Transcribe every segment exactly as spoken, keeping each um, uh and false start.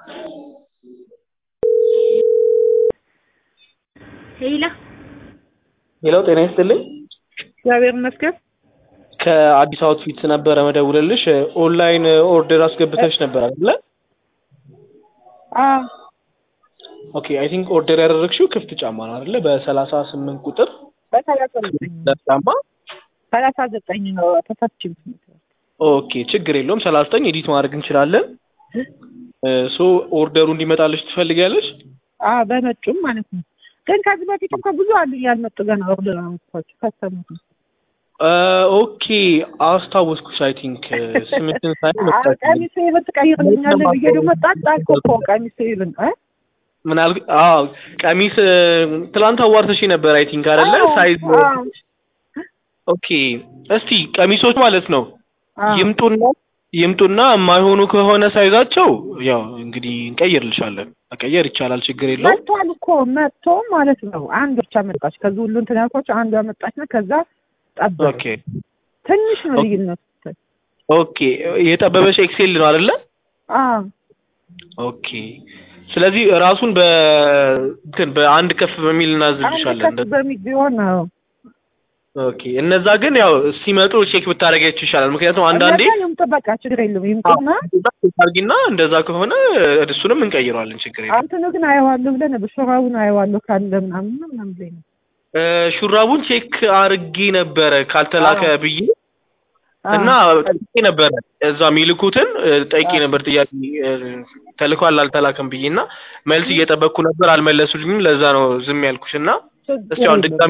ሄላ ሄሎ ጤና ይስጥልኝ። እግዚአብሔር ይመስገን። ከአዲስ አውትፊት ነበረ መደውልልሽ ኦንላይን ኦርደር አስገብተሽ ነበር አይደል? አዎ ኦኬ አይ ቲንክ ኦርደር ያደረግሽው ክፍት ጫማ ነው አይደል? በሰላሳ ስምንት ቁጥር በሰላሳ ዘጠኝ ጫማ ሰላሳ ዘጠኝ ነው ተፈትሽ። ኦኬ ችግር የለውም ሰላሳ ዘጠኝ ኤዲት ማድረግ እንችላለን። ሶ ኦርደሩ እንዲመጣልሽ ትፈልጊያለሽ? አዎ በነጩም ማለት ነው። ግን ከዚህ በፊት እኮ ብዙ አሉ ያልመጡ ገና ኦርደር አመጣች ከስተመሩ ኦኬ አስታወስኩሽ። አይ ቲንክ ስምንትን ሳይሆን መጣች። ቀሚስ ይብን ትቀይርልኛለህ ብዬ ደግሞ ጣጣልኩ እኮ ቀሚስ ይብን እ ምን አል አዎ ቀሚስ ትላንት አዋርተሽ ነበር አይ ቲንክ አይደለ? ሳይዝ ኦኬ እስቲ ቀሚሶች ማለት ነው ይምጡና ይምጡና የማይሆኑ ከሆነ ሳይዛቸው ያው እንግዲህ እንቀይርልሻለን። መቀየር ይቻላል ችግር የለውም። መጥቷል እኮ መጥቶ ማለት ነው። አንድ ብቻ መጣች። ከዚህ ሁሉ እንትን ያልኳቸው አንዷ መጣችና ከዛ ጠበበ። ኦኬ ትንሽ ነው ልዩነቱ። ኦኬ የጠበበሽ ኤክሴል ነው አይደለ? አዎ ኦኬ ስለዚህ ራሱን በእንትን በአንድ ከፍ በሚል እናዝልሻለን። አንድ ከፍ በሚል ቢሆን ነው። ኦኬ እነዛ ግን ያው ሲመጡ ቼክ ብታረጋችሁ ይሻላል። ምክንያቱም አንዳንዴ በቃ ችግር የለውም ይምጡና ታርጊና እንደዛ ከሆነ እሱንም እንቀይረዋለን ችግር የለውም። አንተ ነው ግን አይዋለሁ ብለን በሹራቡን አይዋለሁ ካለ ምናምን ምናምን ብለኝ ነው። ሹራቡን ቼክ አርጌ ነበረ ካልተላከ ብዬ እና ጠይቄ ነበረ እዛ ሚልኩትን ጠይቄ ነበር ጥያቄ ተልኳል አልተላከም ብዬና መልስ እየጠበቅኩ ነበር አልመለሱልኝም። ለዛ ነው ዝም ያልኩሽና እስቲ አሁን ድጋሚ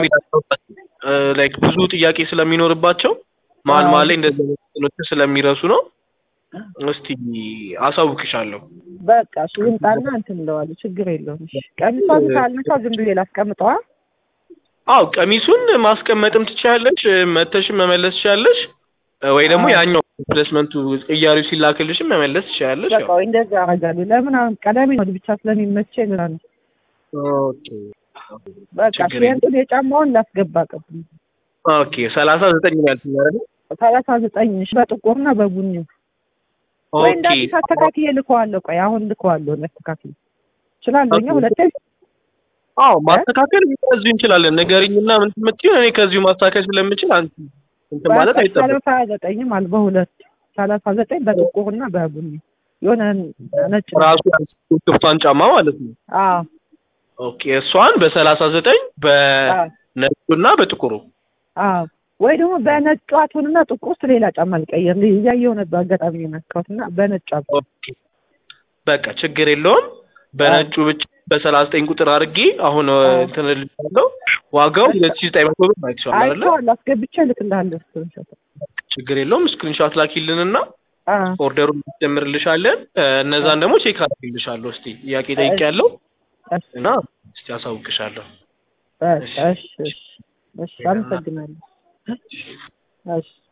ላይክ ብዙ ጥያቄ ስለሚኖርባቸው ማል ማል እንደዚህ ነው ስለሚረሱ ነው። እስቲ አሳውቅሻለሁ። በቃ እሺ ይምጣና እንትን ለዋል ችግር የለውም። እሺ ቀሚሷን ካልነካ ዝም ብዬ ላስቀምጠዋ። አው ቀሚሱን ማስቀመጥም ትችያለሽ መተሽም መመለስ ትችያለሽ ወይ ደግሞ ያኛው ፕሌስመንቱ እያሪው ሲላክልሽም መመለስ ትችያለሽ። በቃ እንደዛ አረጋለሁ። ለምን አሁን ቀዳሚ ነው ብቻ ስለሚመቸኝ ነው። ኦኬ በቃ ሲያንቱ የጫማውን ላስገባ ቀጥል። ኦኬ ሰላሳ ዘጠኝ ነው ያልኩኝ አይደል? ሰላሳ ዘጠኝ እሺ በጥቁርና በቡኒ ወይ እንዳዲስ አስተካክዬ ልከዋለሁ። ቆይ አሁን ልከዋለሁ ለአስተካክዬ እችላለሁ። እኛ ሁለቴ አዎ ማስተካከል ከዚህ እንችላለን። ነገርኝና ምን ትምትዩ እኔ ከዚሁ ማስተካከል ስለምችል አንቺ እንትን ማለት አይጠበቅም። ሰላሳ ዘጠኝ ማለት በሁለት ሰላሳ ዘጠኝ በጥቁርና በቡኒ የሆነ ነጭ ራሱ ክፍቷን ጫማ ማለት ነው። አዎ ኦኬ እሷን በሰላሳ ዘጠኝ በነጩና በጥቁሩ አዎ ወይ ደግሞ በነጩ አቱንና ጥቁር ውስጥ ሌላ ጫማ ልቀይር እያየሁ ነበር አጋጣሚ የነካሁትና በነጭ ኦኬ በቃ ችግር የለውም። በነጩ ብቻ በሰላሳ ዘጠኝ ቁጥር አድርጌ አሁን እንትን ልልሻለሁ። ዋጋው ሁለት ሺህ ዘጠኝ መቶ ብር ነው አይተሽዋል አይደል? አይቼዋለሁ አስገብቼ ልክልሃለሁ። ስክሪንሾት ችግር የለውም። ስክሪንሾት ላኪልንና ኦርደሩን እንጀምርልሻለን። እነዛን ደግሞ ቼክ አድርግልሻለሁ። እስቲ ጥያቄ ጠይቄያለሁ እና እስቲ አሳውቅሻለሁ። እሺ እሺ እሺ አመሰግናለሁ። እሺ